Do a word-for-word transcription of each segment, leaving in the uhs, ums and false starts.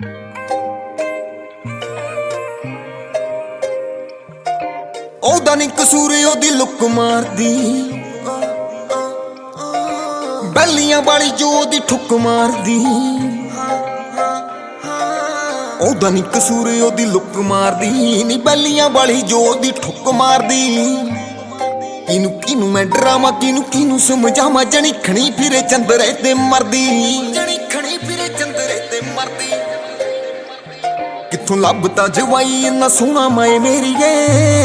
ਉਹਦਾ ਨੀ ਕਸੂਰ ਉਹਦੀ ਲੁੱਕ ਮਾਰਦੀ, ਬੈਲੀਆਂ ਵਾਲੀ ਜੋ ਉਹਦੀ ਠੁੱਕ ਮਾਰਦੀ। ਉਹਦਾ ਨੀ ਕਸੂਰ ਉਹਦੀ ਲੁੱਕ ਮਾਰਦੀ, ਨੀ ਬੈਲੀਆਂ ਵਾਲੀ ਜੋ ਉਹਦੀ ਠੁੱਕ ਮਾਰਦੀ। ਕਿਨੂੰ ਕਿਨੂੰ ਮੈਂ ਡਰਾਵਾਂ, ਕਿਨੂੰ ਕਿਨੂੰ ਸਮਝਾਵਾਂ, ਜਣੀ ਖਣੀ ਫਿਰੇ ਚੰਦਰੇ ਤੇ ਮਰਦੀ, ਜਣੀ ਖਣੀ ਫਿਰੇ ਚੰਦਰੇ ਤੇ ਮਰਦੀ। ਕਿੱਥੋਂ ਲੱਭਦਾ ਜਵਾਈ ਇੰਨਾ ਸੋਹਣਾ ਮੈਂ ਮੇਰੀਏ,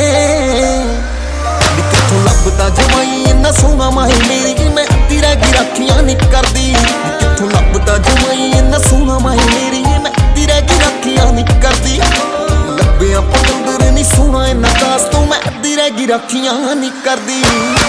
ਕਿੱਥੋਂ ਲੱਭਦਾ ਜਵਾਈ ਇੰਨਾ ਸੋਹਣਾ ਮੈਂ ਮੇਰੀਏ। ਮੈਂ ਅੱਧੀ ਰਹਿ ਗਈ ਰਾਖੀਆਂ ਨੀ ਕਰਦੀ, ਕਿੱਥੋਂ ਲੱਭਦਾ ਜਵਾਈ ਇੰਨਾ ਸੋਹਣਾ ਮੈਂ ਮੇਰੀਏ। ਮੈਂ ਅੱਧੀ ਰਹਿ ਗਈ ਰਾਖੀਆਂ ਨੀ ਕਰਦੀ, ਲੱਭਿਆ ਪਤੰਦਰ ਨੀ ਸੋਹਣਾ ਇੰਨਾ ਦਾਸ ਤੋਂ। ਮੈਂ ਅੱਧੀ ਰਹਿ ਗਈ ਰਾਖੀਆਂ ਨੀ ਕਰਦੀ।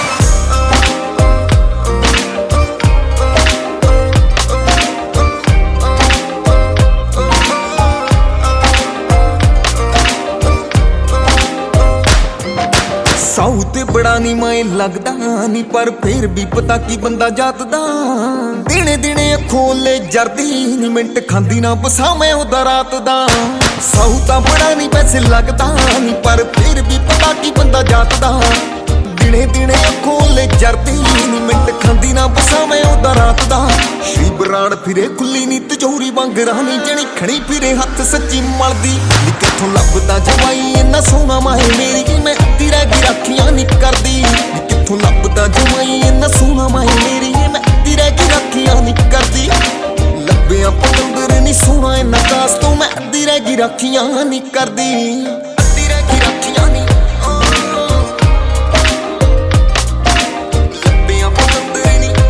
ਸਾਊ ਤੇ ਬੜਾ ਨੀ ਮੈਂ ਲੱਗਦਾ ਨੀ, ਪਰ ਫੇਰ ਵੀ ਪਤਾ ਕੀ ਬੰਦਾ ਜਾਤ ਦਾ। ਦਿਨੇ ਦਿਨੇ ਖੋਲੇ ਜਰਦੀ ਨੀ, ਮਿੰਟ ਖਾਂਦੀ ਨਾ ਬਸਾ ਮੈਂ ਉਹਦਾ ਰਾਤ ਦਾ। ਸਾਊ ਤਾਂ ਬੜਾ ਨੀ ਵੈਸੇ ਲੱਗਦਾ ਨੀ, ਪਰ ਫੇਰ ਵੀ ਪਤਾ ਕੀ ਬੰਦਾ ਜਾਤ ਦਾ। ਦਿਨੇ ਦਿਨੇ ਖੋਲੇ ਜਰਦੀ ਨੀ, ਮਿੰਟ ਖਾਂਦੀ ਨਾ ਬਸਾ ਮੈਂ ਉਹਦਾ ਰਾਤ ਦਾ। ਸ਼੍ਰੀ ਬਰਾੜ ਫਿਰੇ ਖੁੱਲੀ ਨੀ ਤਜੋਰੀ ਵਾਂਗ ਰਾਣੀ, ਜਣੀ ਖਣੀ ਫਿਰੇ ਹੱਥ ਸੱਚੀ ਮਲਦੀ। ਨੀ ਕਿੱਥੋਂ ਲੱਭਦਾ ਜਵਾਈ ਇੰਨਾ ਸੋਹਣਾ ਮਾਹੇ ਮੇਰੀ। ਮੈਂ ਅੱਧੀ ਰਹਿ ਗਈ ਰਾਖੀਆਂ ਨੀ ਕਰਦੀ, ਨੀ ਕਿੱਥੋਂ ਲੱਭਦਾ ਜਵਾਈ ਇੰਨਾ ਸੋਹਣਾ ਮਾਹੇ ਮੇਰੀ। ਮੈਂ ਅੱਧੀ ਰਹਿ ਗਈ ਰਾਖੀਆਂ ਨੀ ਕਰਦੀ, ਲੱਭਿਆ ਪਤੰਦਰ ਨੀ ਸੋਹਣਾ ਇੰਨਾ ਦਾਸ ਤੋਂ। ਮੈਂ ਅੱਧੀ ਰਹਿ ਗਈ ਰਾਖੀਆਂ ਨੀ ਕਰਦੀ, ਅੱਧੀ ਰਹਿ ਗਈ ਰਾਖੀਆਂ ਨੀ। ਲੱਭਿਆ ਪਤੰਦਰ ਨੀ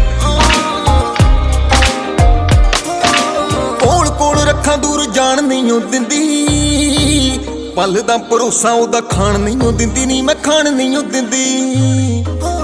ਕੋਲ ਕੋਲ ਰੱਖਾਂ, ਦੂਰ ਜਾਣ ਨਹੀਂ ਉਹ ਦਿੰਦੀ। ਪਲ ਦਾ ਭਰੋਸਾ ਉਹਦਾ ਖਾਣ ਨਹੀਂ ਉਹ ਦਿੰਦੀ, ਨੀ ਮੈਂ ਖਾਣ ਨਹੀਂ ਉਹ ਦਿੰਦੀ।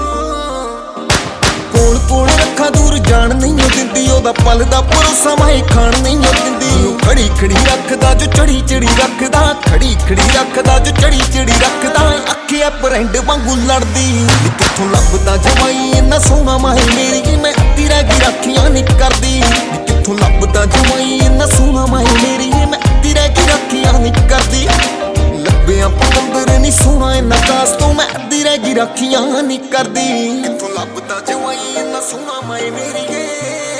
ਕੋਲ ਕੋਲ ਰੱਖਾਂ, ਦੂਰ ਜਾਣ ਨਹੀਂ ਉਹ ਦਿੰਦੀ। ਉਹਦਾ ਪਲ ਦਾ ਭਰੋਸਾ ਮੈਂ ਖਾਣ ਨਹੀਂ ਉਹ ਦਿੰਦੀ। ਖੜੀ ਖੜੀ ਰੱਖਦਾ ਜੋ ਚੜੀ ਚੜੀ ਰੱਖਦਾ, ਖੜੀ ਖੜੀ ਰੱਖਦਾ ਜੋ ਚੜੀ ਚੜੀ ਰੱਖਦਾ। ਅੱਖੀਆਂ ਪਰੈਂਡ ਵਾਂਗੂ ਲੜਦੀ, ਨੀ ਕਿੱਥੋਂ ਲੱਭਦਾ ਜਵਾਈ ਇੰਨਾ ਸੋਹਣਾ ਮਾਹੇ ਮੇਰੀ। ਮੈਂ ਅੱਧੀ ਰਹਿ ਗਈ ਰਾਖੀਆਂ ਨੀ ਕਰਦੀ, ਨੀ ਕਿੱਥੋਂ ਲੱਭਦਾ ਜਵਾਈ ਇੰਨਾ ਸੋਹਣਾ ਮਾਹੇ ਮੇਰੀ। ਮੈਂ ਅੱਧੀ ਰਹਿ ਗਈ ਰਾਖੀਆਂ ਨੀ ਕਰਦੀ, ਲੱਭਿਆ ਪਤੰਦਰ ਨੀ ਸੋਹਣਾ ਇੰਨਾ ਦਾਸ ਤੋਂ। ਮੈਂ ਅੱਧੀ ਰਹਿ ਗਈ ਰਾਖੀਆਂ ਨੀ ਕਰਦੀ, ਕਿੱਥੋਂ ਲੱਭਦਾ ਜਵਾਈ ਇੰਨਾ ਸੋਹਣਾ ਮੈਂ ਮੇਰੀਏ।